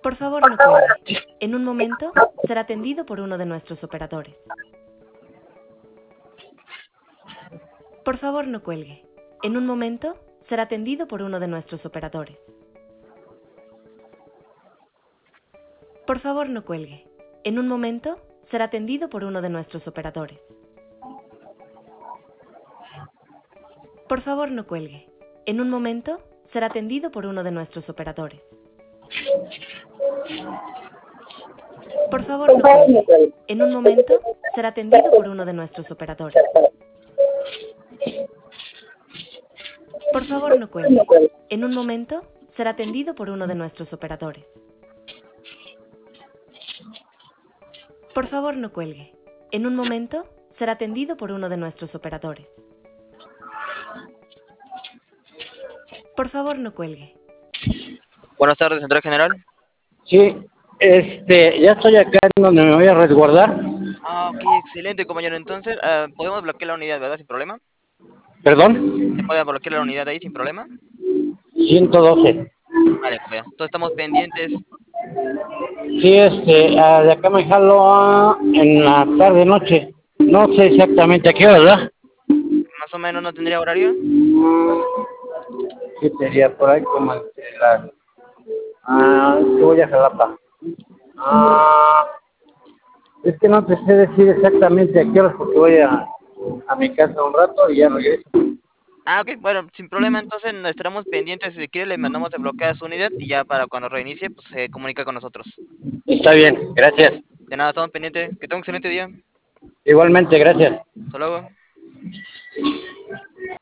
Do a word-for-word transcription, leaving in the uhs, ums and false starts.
Por favor, no cuelgue. En un momento será atendido por uno de nuestros operadores. Por favor, no cuelgue. En un momento será atendido por uno de nuestros operadores. Por favor, no cuelgue. En un momento será atendido por uno de nuestros operadores. Por favor, no cuelgue. En un momento será atendido por uno de nuestros operadores. Por favor, no cuelgue. En un momento será atendido por uno de nuestros operadores. Por favor, no cuelgue. En un momento será atendido por uno de nuestros operadores. Por favor, no cuelgue. En un momento será atendido por uno de nuestros operadores. Por favor, no cuelgue. Buenas tardes, Central General. Sí, este, ya estoy acá en donde me voy a resguardar. Ah, ok, excelente, compañero. Entonces, uh, ¿podemos bloquear la unidad, verdad? Sin problema. ¿Perdón? ¿Se puede bloquear la unidad ahí sin problema? ciento doce. Vale, compañero. Entonces estamos pendientes. Sí, este, ah, de acá me jalo ah, en la tarde, noche. No sé exactamente a qué hora, ¿verdad? Más o menos no tendría horario. Sí, sería por ahí como entre las... Ah, que voy a Jalapa. Ah, es que no te sé decir exactamente a qué hora porque voy a, a mi casa un rato y ya regreso. Ah, ok, bueno, sin problema. Entonces nos estaremos pendientes. Si quiere, le mandamos a bloquear su unidad y ya para cuando reinicie, pues se comunica con nosotros. Está bien, gracias. De nada, estamos pendientes. Que tenga un excelente día. Igualmente, gracias. Hasta luego.